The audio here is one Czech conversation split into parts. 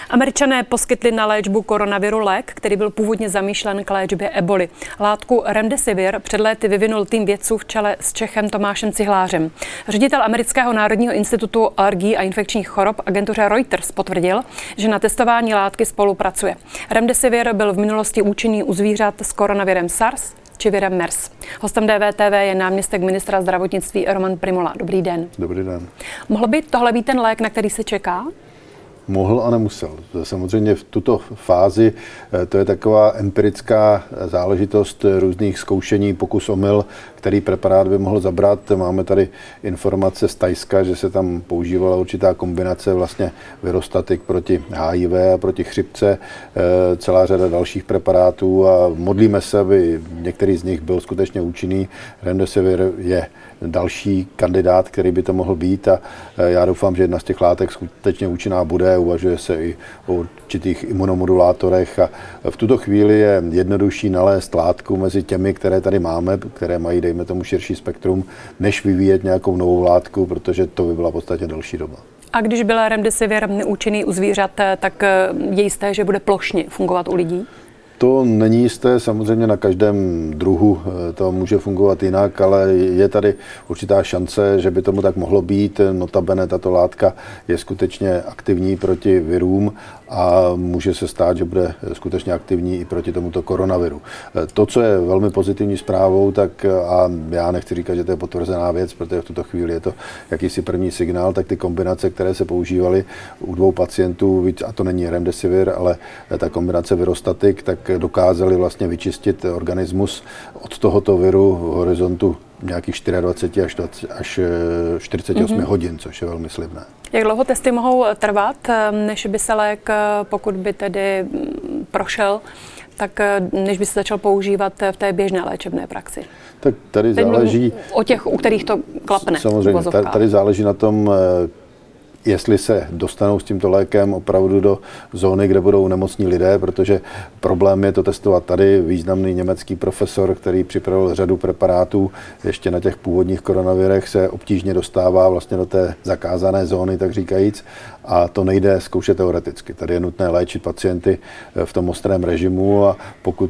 Američané poskytli na léčbu koronaviru lék, který byl původně zamýšlen k léčbě eboli. Látku Remdesivir před léty vyvinul tým vědců v čele s Čechem Tomášem Cihlářem. Ředitel Amerického národního institutu alergií a infekčních chorob agentuře Reuters potvrdil, že na testování látky spolupracuje. Remdesivir byl v minulosti účinný u zvířat s koronavirem SARS či virem MERS. Hostem DVTV je náměstek ministra zdravotnictví Roman Prymula. Dobrý den. Dobrý den. Mohl by tohle být ten lék, na který se čeká? Mohl a nemusel. Samozřejmě v tuto fázi to je taková empirická záležitost různých zkoušení, pokus omyl, který preparát by mohl zabrat. Máme tady informace z Thajska, že se tam používala určitá kombinace vlastně virostatik proti HIV a proti chřipce, celá řada dalších preparátů a modlíme se, aby některý z nich byl skutečně účinný. Remdesivir je další kandidát, který by to mohl být a já doufám, že jedna z těch látek skutečně účinná bude. Uvažuje se i o určitých imunomodulátorech a v tuto chvíli je jednodušší nalézt látku mezi těmi, které tady máme, které mají, dejme tomu, širší spektrum, než vyvíjet nějakou novou látku, protože to by byla v podstatě delší doba. A když byl Remdesivir účinný u zvířat, tak je jisté, že bude plošně fungovat u lidí? To není jisté, samozřejmě na každém druhu to může fungovat jinak, ale je tady určitá šance, že by tomu tak mohlo být. Notabene tato látka je skutečně aktivní proti virům a může se stát, že bude skutečně aktivní i proti tomuto koronaviru. To, co je velmi pozitivní zprávou, tak a já nechci říkat, že to je potvrzená věc, protože v tuto chvíli je to jakýsi první signál, tak ty kombinace, které se používaly u 2 pacientů, a to není Remdesivir, ale ta virostatik, tak dokázali vlastně vyčistit organismus od tohoto viru v horizontu nějakých 24 až 48 hodin, což je velmi slibné. Jak dlouho testy mohou trvat, než by se lék, pokud by tedy prošel, tak než by se začal používat v té běžné léčebné praxi? Tak tady záleží o těch, u kterých to klapne. Samozřejmě, tady záleží na tom, jestli se dostanou s tímto lékem opravdu do zóny, kde budou nemocní lidé, protože problém je to testovat tady. Významný německý profesor, který připravil řadu preparátů, ještě na těch původních koronavirech se obtížně dostává vlastně do té zakázané zóny, tak říkajíc, a to nejde zkoušet teoreticky. Tady je nutné léčit pacienty v tom ostrém režimu a pokud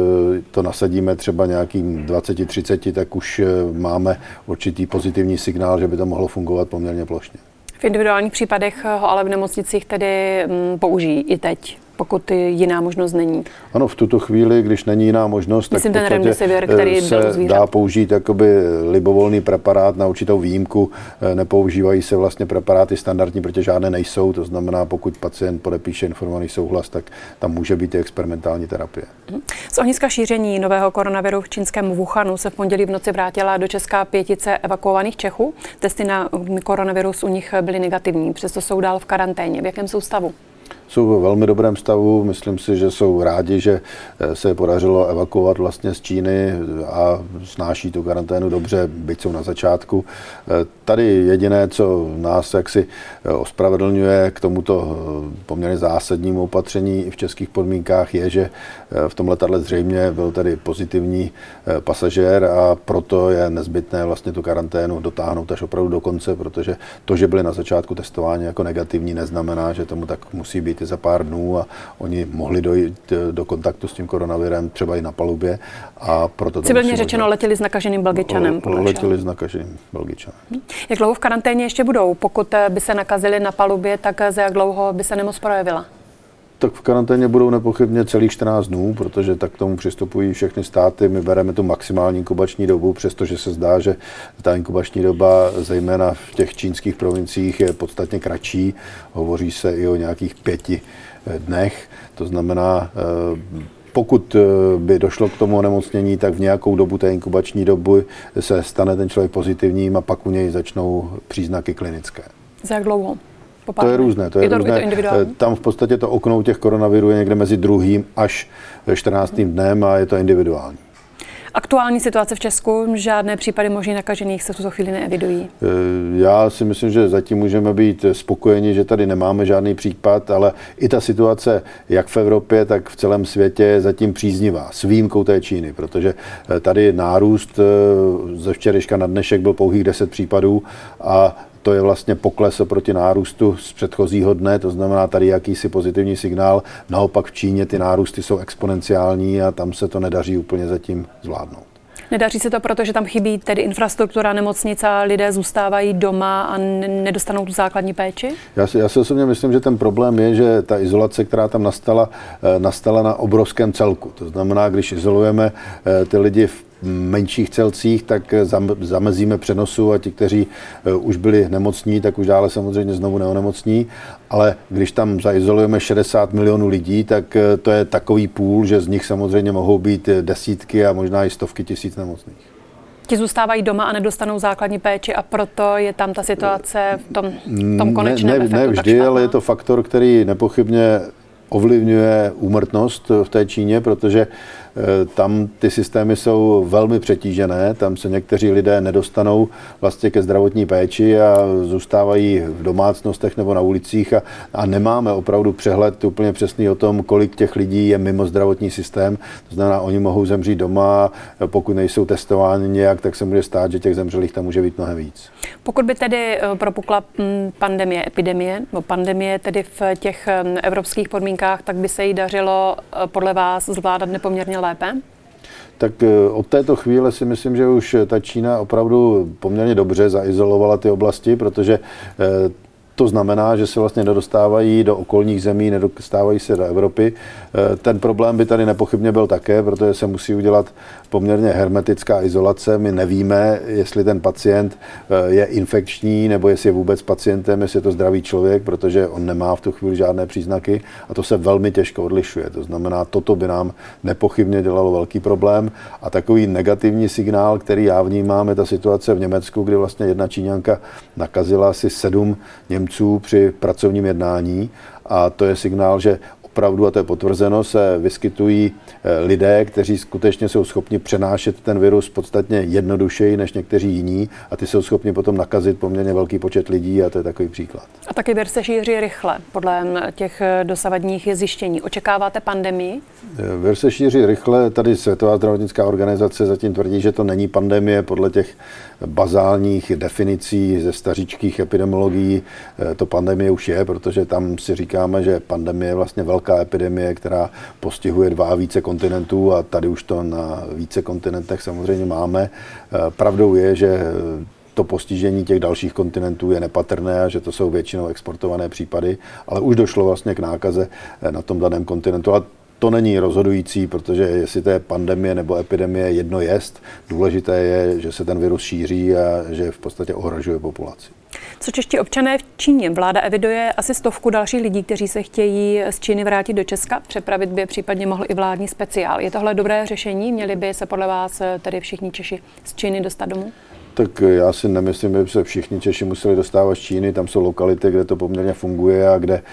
to nasadíme třeba nějakým 20-30, tak už máme určitý pozitivní signál, že by to mohlo fungovat poměrně plošně. V individuálních případech ho ale v nemocnicích tedy použijí i teď, pokud jiná možnost není. Ano, v tuto chvíli, když není jiná možnost, tak ten Remdesivir, který se dá použít jakoby libovolný preparát na určitou výjimku. Nepoužívají se vlastně preparáty standardní, protože žádné nejsou. To znamená, pokud pacient podepíše informovaný souhlas, tak tam může být i experimentální terapie. Z ohniska šíření nového koronaviru v čínském Wuhanu se v pondělí v noci vrátila do Česka 5 evakuovaných Čechů. Testy na koronavirus u nich byly negativní, přesto jsou dál v karanténě. V jakém jsou stavu? Jsou ve velmi dobrém stavu. Myslím si, že jsou rádi, že se podařilo evakuovat vlastně z Číny a snáší tu karanténu dobře, byť jsou na začátku. Tady jediné, co nás jaksi ospravedlňuje k tomuto poměrně zásadnímu opatření i v českých podmínkách, je, že v tom letadle zřejmě byl tady pozitivní pasažér a proto je nezbytné vlastně tu karanténu dotáhnout až opravdu do konce, protože to, že byli na začátku testováni jako negativní, neznamená, že tomu tak musí být i za pár dnů a oni mohli dojít do kontaktu s tím koronavirem třeba i na palubě a proto to civilně řečeno letěli s nakaženým Belgičanem. Letěli s nakaženým Belgičanem. Jak dlouho v karanténě ještě budou? Pokud by se nakazili na palubě, tak za jak dlouho by se nemoc projevila? Tak v karanténě budou nepochybně celých 14 dnů, protože tak k tomu přistupují všechny státy. My bereme tu maximální inkubační dobu, přestože se zdá, že ta inkubační doba, zejména v těch čínských provinciích, je podstatně kratší. Hovoří se i o nějakých 5 dnech. To znamená, pokud by došlo k tomu onemocnění, tak v nějakou dobu té inkubační doby se stane ten člověk pozitivním a pak u něj začnou příznaky klinické. Za jak dlouho? To je různé. To je různé. Tam v podstatě to okno těch koronavirů je někde mezi 2. až 14. dnem a je to individuální. Aktuální situace v Česku, žádné případy možných nakažených se v tuto chvíli neevidují? Já si myslím, že zatím můžeme být spokojeni, že tady nemáme žádný případ, ale i ta situace jak v Evropě, tak v celém světě je zatím příznivá, s výjimkou té Číny, protože tady nárůst ze včerejška na dnešek byl pouhých 10 případů a to je vlastně pokles oproti nárůstu z předchozího dne, to znamená tady jakýsi pozitivní signál. Naopak v Číně ty nárůsty jsou exponenciální a tam se to nedaří úplně zatím zvládnout. Nedaří se to, protože tam chybí tedy infrastruktura, nemocnice a lidé zůstávají doma a nedostanou tu základní péči? Já si osobně myslím, že ten problém je, že ta izolace, která tam nastala na obrovském celku. To znamená, když izolujeme ty lidi v menších celcích, tak zamezíme přenosu a ti, kteří už byli nemocní, tak už dále samozřejmě znovu neonemocní. Ale když tam zaizolujeme 60 milionů lidí, tak to je takový půl, že z nich samozřejmě mohou být desítky a možná i stovky tisíc nemocných. Ti zůstávají doma a nedostanou základní péči a proto je tam ta situace v tom konečném efektu ne vždy, ale je to faktor, který nepochybně ovlivňuje úmrtnost v té Číně, protože tam ty systémy jsou velmi přetížené, tam se někteří lidé nedostanou vlastně ke zdravotní péči a zůstávají v domácnostech nebo na ulicích a nemáme opravdu přehled úplně přesný o tom, kolik těch lidí je mimo zdravotní systém. To znamená, oni mohou zemřít doma, pokud nejsou testováni nějak, tak se může stát, že těch zemřelých tam může být mnohem víc. Pokud by tedy propukla pandemie tedy v těch evropských podmínkách, tak by se jí dařilo podle vás zvládat nepoměrně lépe? Tak od této chvíle si myslím, že už ta Čína opravdu poměrně dobře zaizolovala ty oblasti, protože to znamená, že se vlastně nedostávají do okolních zemí, nedostávají se do Evropy. Ten problém by tady nepochybně byl také, protože se musí udělat poměrně hermetická izolace. My nevíme, jestli ten pacient je infekční, nebo jestli je vůbec pacientem, jestli je to zdravý člověk, protože on nemá v tu chvíli žádné příznaky a to se velmi těžko odlišuje. To znamená, toto by nám nepochybně dělalo velký problém a takový negativní signál, který já vnímám, je ta situace v Německu, kdy vlastně jedna Číňanka nakazila asi 7 Němců při pracovním jednání a to je signál, že opravdu, a to je potvrzeno, se vyskytují lidé, kteří skutečně jsou schopni přenášet ten virus podstatně jednodušeji než někteří jiní a ty jsou schopni potom nakazit poměrně velký počet lidí a to je takový příklad. A taky vir se šíří rychle, podle těch dosavadních zjištění. Očekáváte pandemii? Vir se šíří rychle, tady Světová zdravotnická organizace zatím tvrdí, že to není pandemie podle těch bazálních definicí ze staříčkých epidemiologií. To pandemie už je, protože tam si říkáme, že pandemie je vlastně velká epidemie, která postihuje 2 a více kontinentů a tady už to na více kontinentech samozřejmě máme. Pravdou je, že to postižení těch dalších kontinentů je nepatrné a že to jsou většinou exportované případy, ale už došlo vlastně k nákaze na tom daném kontinentu. A to není rozhodující, protože jestli to je pandemie nebo epidemie, jedno jest. Důležité je, že se ten virus šíří a že v podstatě ohrožuje populaci. Co čeští občané v Číně? Vláda eviduje asi 100 dalších lidí, kteří se chtějí z Číny vrátit do Česka. Přepravit by případně mohl i vládní speciál. Je tohle dobré řešení? Měli by se podle vás tedy všichni Češi z Číny dostat domů? Tak já si nemyslím, že by se všichni Češi museli dostávat z Číny. Tam jsou lokality, kde to poměrně funguje a kde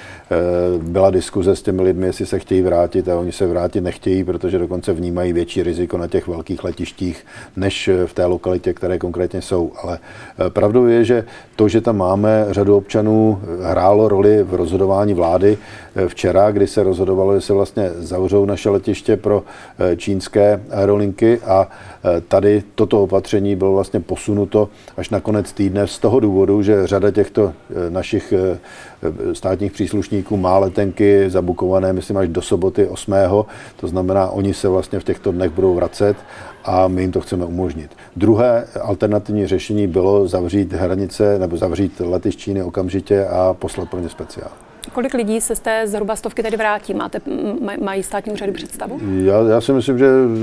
byla diskuze s těmi lidmi, jestli se chtějí vrátit a oni se vrátit nechtějí, protože dokonce vnímají větší riziko na těch velkých letištích, než v té lokalitě, které konkrétně jsou. Ale pravdou je, že to, že tam máme řadu občanů, hrálo roli v rozhodování vlády. Včera, kdy se rozhodovalo, že se vlastně zavřou naše letiště pro čínské aerolinky a tady toto opatření bylo vlastně posunuto až na konec týdne z toho důvodu, že řada těchto našich státních příslušníků má letenky zabukované, myslím, až do soboty 8. To znamená, oni se vlastně v těchto dnech budou vracet a my jim to chceme umožnit. Druhé alternativní řešení bylo zavřít hranice nebo zavřít lety z Číny okamžitě a poslat pro ně speciál. Kolik lidí se z té zhruba 100 tedy vrátí? Mají státní úřady představu? Já si myslím, že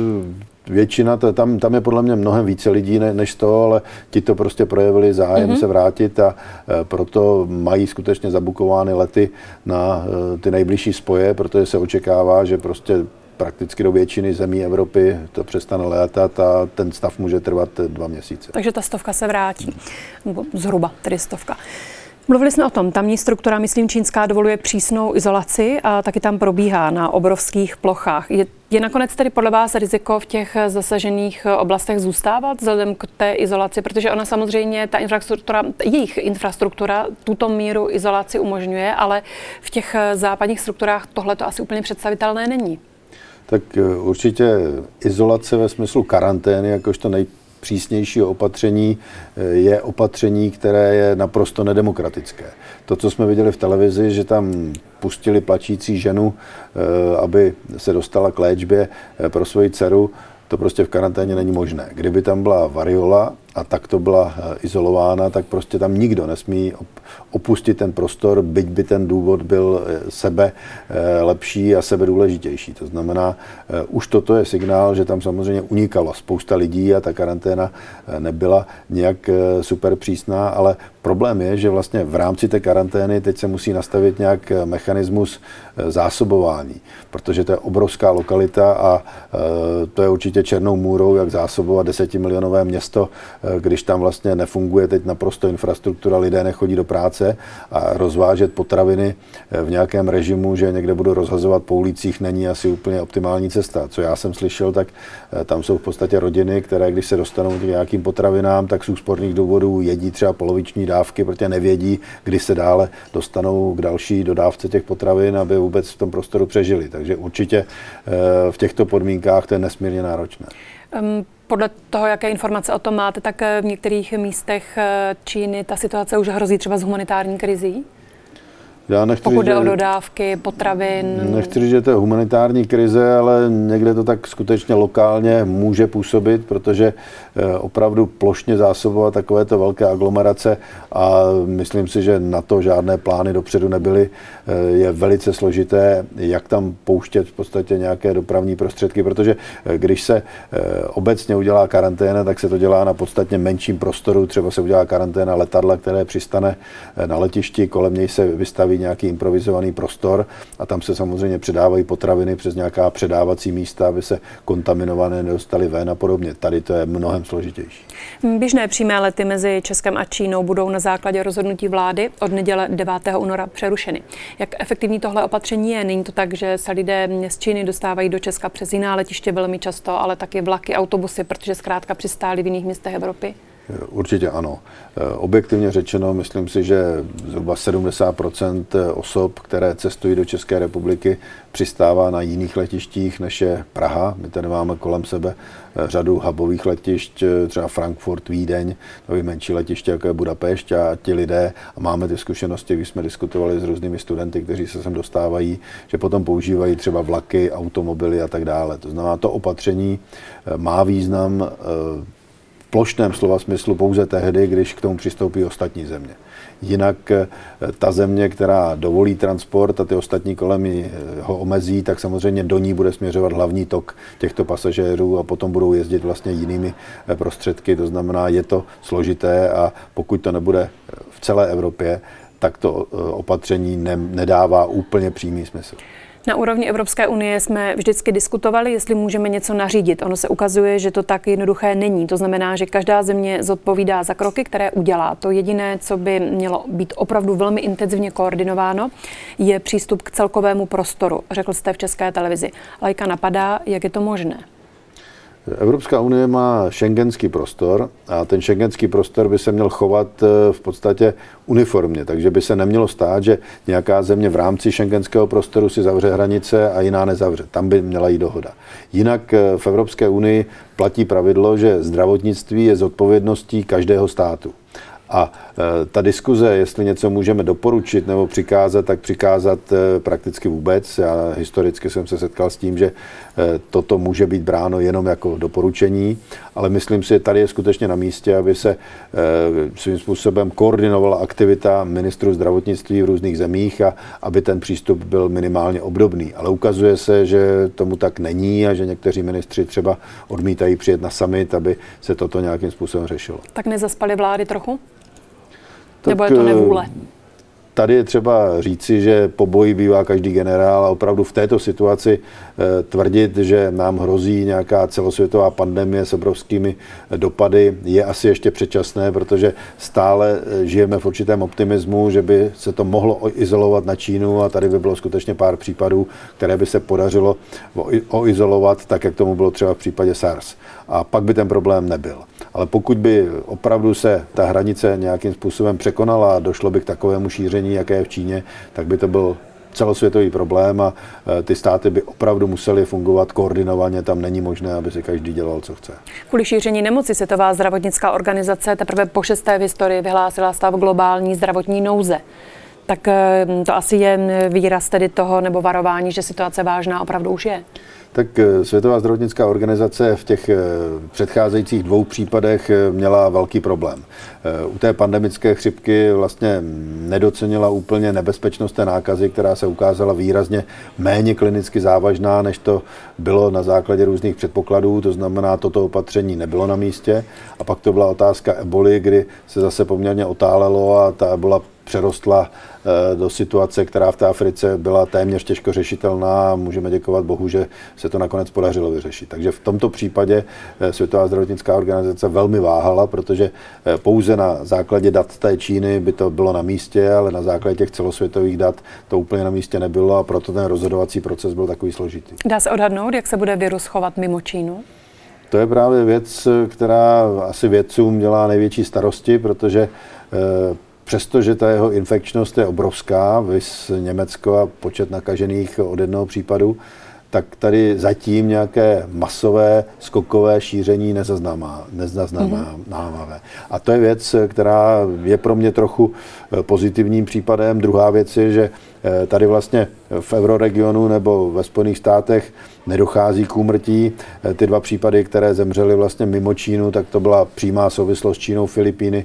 většina, tam je podle mě mnohem více lidí než to, ale ti to prostě projevili zájem se vrátit a proto mají skutečně zabukovány lety na ty nejbližší spoje, protože se očekává, že prostě prakticky do většiny zemí Evropy to přestane létat a ten stav může trvat 2 měsíce. Takže ta 100 se vrátí, zhruba tedy 100. Mluvili jsme o tom, tamní struktura, myslím, čínská dovoluje přísnou izolaci a taky tam probíhá na obrovských plochách. Je nakonec tedy podle vás riziko v těch zasažených oblastech zůstávat vzhledem k té izolaci, protože ona samozřejmě, jejich infrastruktura tuto míru izolaci umožňuje, ale v těch západních strukturách tohle to asi úplně představitelné není. Tak určitě izolace ve smyslu karantény, jakožto přísnějšího opatření je opatření, které je naprosto nedemokratické. To, co jsme viděli v televizi, že tam pustili plačící ženu, aby se dostala k léčbě pro svoji dceru, to prostě v karanténě není možné. Kdyby tam byla variola a takto byla izolována, tak prostě tam nikdo nesmí opustit ten prostor, byť by ten důvod byl sebe lepší a sebe důležitější. To znamená, už toto je signál, že tam samozřejmě unikala spousta lidí a ta karanténa nebyla nějak super přísná, ale problém je, že vlastně v rámci té karantény teď se musí nastavit nějak mechanismus zásobování, protože to je obrovská lokalita a to je určitě černou můrou, jak zásobovat 10milionové město, když tam vlastně nefunguje teď naprosto infrastruktura, lidé nechodí do práce a rozvážet potraviny v nějakém režimu, že někde budou rozhazovat po ulicích, není asi úplně optimální cesta. Co já jsem slyšel, tak tam jsou v podstatě rodiny, které když se dostanou k nějakým potravinám, tak z úsporných důvodů jedí třeba poloviční dávky, protože nevědí, kdy se dále dostanou k další dodávce těch potravin, aby vůbec v tom prostoru přežili. Takže určitě v těchto podmínkách to je nesmírně náročné. Podle toho, jaké informace o tom máte, tak v některých místech Číny ta situace už hrozí třeba s humanitární krizí? Pokud jde o dodávky, potravin. Nechci říct, že to je humanitární krize, ale někde to tak skutečně lokálně může působit, protože opravdu plošně zásobovat takovéto velké aglomerace a myslím si, že na to žádné plány dopředu nebyly. Je velice složité, jak tam pouštět v podstatě nějaké dopravní prostředky, protože když se obecně udělá karanténa, tak se to dělá na podstatně menším prostoru. Třeba se udělá karanténa letadla, které přistane na letišti, kolem něj se vystaví nějaký improvizovaný prostor a tam se samozřejmě předávají potraviny přes nějaká předávací místa, aby se kontaminované nedostaly ven a podobně. Tady to je mnohem složitější. Běžné přímé lety mezi Českem a Čínou budou na základě rozhodnutí vlády od neděle 9. února přerušeny. Jak efektivní tohle opatření je? Není to tak, že se lidé z Číny dostávají do Česka přes jiná letiště velmi často, ale taky vlaky, autobusy, protože zkrátka přistály v jiných městech Evropy? Určitě ano. Objektivně řečeno, myslím si, že zhruba 70% osob, které cestují do České republiky, přistává na jiných letištích, než je Praha. My tady máme kolem sebe řadu hubových letišť, třeba Frankfurt, Vídeň, nebo menší letiště, jako je Budapešť a ti lidé, a máme ty zkušenosti, když jsme diskutovali s různými studenty, kteří se sem dostávají, že potom používají třeba vlaky, automobily a tak dále. To znamená, to opatření má význam v plošném slova smyslu pouze tehdy, když k tomu přistoupí ostatní země. Jinak ta země, která dovolí transport a ty ostatní kolem ho omezí, tak samozřejmě do ní bude směřovat hlavní tok těchto pasažérů a potom budou jezdit vlastně jinými prostředky. To znamená, je to složité a pokud to nebude v celé Evropě, tak to opatření nedává úplně přímý smysl. Na úrovni Evropské unie jsme vždycky diskutovali, jestli můžeme něco nařídit. Ono se ukazuje, že to tak jednoduché není. To znamená, že každá země zodpovídá za kroky, které udělá. To jediné, co by mělo být opravdu velmi intenzivně koordinováno, je přístup k celkovému prostoru, řekl jste v České televizi. Laika napadá, jak je to možné. Evropská unie má schengenský prostor a ten schengenský prostor by se měl chovat v podstatě uniformně, takže by se nemělo stát, že nějaká země v rámci schengenského prostoru si zavře hranice a jiná nezavře. Tam by měla jít dohoda. Jinak v Evropské unii platí pravidlo, že zdravotnictví je zodpovědností každého státu. A ta diskuze, jestli něco můžeme doporučit nebo přikázat, tak přikázat prakticky vůbec. Já historicky jsem se setkal s tím, že toto může být bráno jenom jako doporučení, ale myslím si, že tady je skutečně na místě, aby se svým způsobem koordinovala aktivita ministrů zdravotnictví v různých zemích a aby ten přístup byl minimálně obdobný. Ale ukazuje se, že tomu tak není a že někteří ministři třeba odmítají přijet na summit, aby se toto nějakým způsobem řešilo. Tak nezaspaly vlády trochu? Nebo je to nevůle? Tady je třeba říci, že po boji bývá každý generál a opravdu v této situaci tvrdit, že nám hrozí nějaká celosvětová pandemie s obrovskými dopady, je asi ještě předčasné, protože stále žijeme v určitém optimismu, že by se to mohlo izolovat na Čínu a tady by bylo skutečně pár případů, které by se podařilo oizolovat, tak jak tomu bylo třeba v případě SARS. A pak by ten problém nebyl. Ale pokud by opravdu se ta hranice nějakým způsobem překonala a došlo by k takovému šíření, jaké je v Číně, tak by to byl celosvětový problém a ty státy by opravdu musely fungovat koordinovaně, tam není možné, aby si každý dělal, co chce. Kvůli šíření nemoci Světová zdravotnická organizace teprve po 6. v historii vyhlásila stav globální zdravotní nouze. Tak to asi je výraz tedy toho nebo varování, že situace vážná opravdu už je. Tak Světová zdravotnická organizace v těch předcházejících 2 případech měla velký problém. U té pandemické chřipky vlastně nedocenila úplně nebezpečnost té nákazy, která se ukázala výrazně méně klinicky závažná, než to bylo na základě různých předpokladů, to znamená, toto opatření nebylo na místě. A pak to byla otázka eboli, kdy se zase poměrně otálelo a ta ebola přerostla do situace, která v té Africe byla téměř těžko řešitelná a můžeme děkovat Bohu, že se to nakonec podařilo vyřešit. Takže v tomto případě Světová zdravotnická organizace velmi váhala, protože pouze na základě dat té Číny by to bylo na místě, ale na základě těch celosvětových dat to úplně na místě nebylo a proto ten rozhodovací proces byl takový složitý. Dá se odhadnout, jak se bude virus chovat mimo Čínu? To je právě věc, která asi vědcům dělá největší starosti, protože přestože ta jeho infekčnost je obrovská, viz Německo a počet nakažených od 1 případu, tak tady zatím nějaké masové, skokové šíření nezaznamenáváme. A to je věc, která je pro mě trochu pozitivním případem. Druhá věc je, že tady vlastně v euroregionu nebo ve Spojených státech nedochází k úmrtí. Ty 2 případy, které zemřely vlastně mimo Čínu, tak to byla přímá souvislost s Čínou, Filipíny,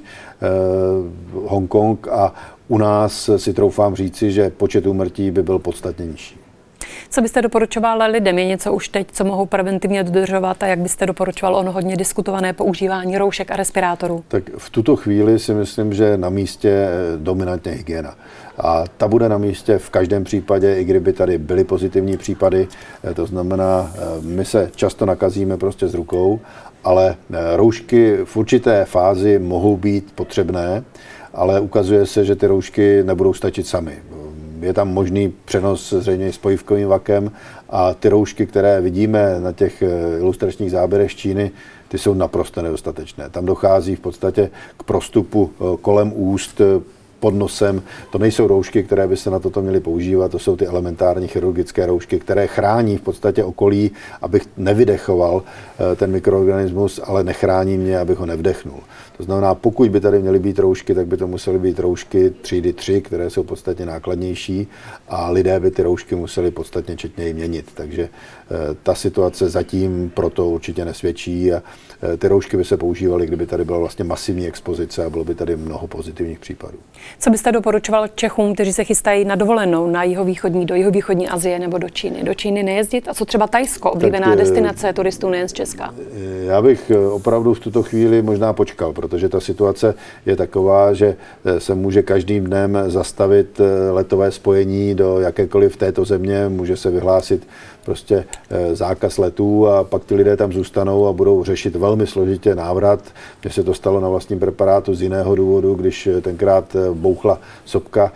Hongkong a u nás si troufám říci, že počet úmrtí by byl podstatně nižší. Co byste doporučoval lidem? Je něco už teď, co mohou preventivně dodržovat a jak byste doporučoval ono hodně diskutované používání roušek a respirátorů? Tak v tuto chvíli si myslím, že na místě dominantně hygiena. A ta bude na místě v každém případě, i kdyby tady byly pozitivní případy. To znamená, my se často nakazíme prostě s rukou, ale roušky v určité fázi mohou být potřebné, ale ukazuje se, že ty roušky nebudou stačit samy. Je tam možný přenos zřejmě s pojivkovým vakem a ty roušky, které vidíme na těch ilustračních záběrech z Číny, ty jsou naprosto nedostatečné. Tam dochází v podstatě k prostupu kolem úst, pod nosem. To nejsou roušky, které by se na toto měly používat, to jsou ty elementární chirurgické roušky, které chrání v podstatě okolí, abych nevydechoval ten mikroorganismus, ale nechrání mě, abych ho nevdechnul. To znamená, pokud by tady měly být roušky, tak by to musely být roušky třídy 3, které jsou podstatně nákladnější a lidé by ty roušky museli podstatně četněji měnit. Takže ta situace zatím proto určitě nesvědčí a ty roušky by se používaly, kdyby tady byla vlastně masivní expozice a bylo by tady mnoho pozitivních případů. Co byste doporučoval Čechům, kteří se chystají na dovolenou do jihovýchodní Asie nebo do Číny? Do Číny nejezdit? A co třeba Thajsko, oblíbená destinace turistů nejen z Česka? Já bych opravdu v tuto chvíli možná počkal, protože ta situace je taková, že se může každým dnem zastavit letové spojení do jakékoliv této země, může se vyhlásit prostě zákaz letů a pak ty lidé tam zůstanou a budou řešit velmi složitě návrat. Mně se to stalo na vlastním preparátu z jiného důvodu, když tenkrát bouchla sopka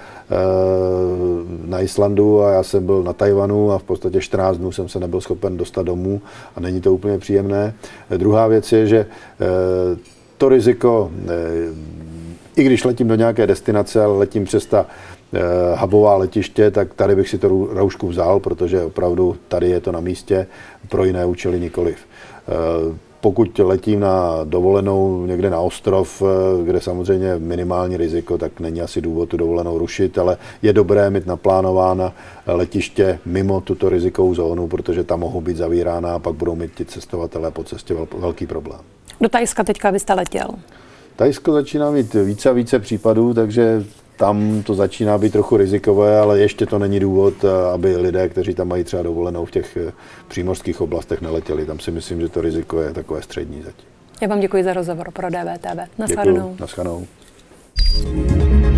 na Islandu a já jsem byl na Tajvanu a v podstatě 14 dnů jsem se nebyl schopen dostat domů a není to úplně příjemné. Druhá věc je, že to riziko, i když letím do nějaké destinace, ale letím přes ta hubová letiště, tak tady bych si to roušku vzal, protože opravdu tady je to na místě, pro jiné účely nikoliv. Pokud letím na dovolenou někde na ostrov, kde samozřejmě minimální riziko, tak není asi důvod tu dovolenou rušit, ale je dobré mít naplánována letiště mimo tuto rizikovou zónu, protože tam mohou být zavírána a pak budou mít ti cestovatelé po cestě velký problém. Do Thajska teďka byste letěl? Thajsko začíná mít více a více případů, takže tam to začíná být trochu rizikové, ale ještě to není důvod, aby lidé, kteří tam mají třeba dovolenou v těch přímořských oblastech, neletěli. Tam si myslím, že to riziko je takové střední zatím. Já vám děkuji za rozhovor pro DVTV. Naschledanou. Naschledanou.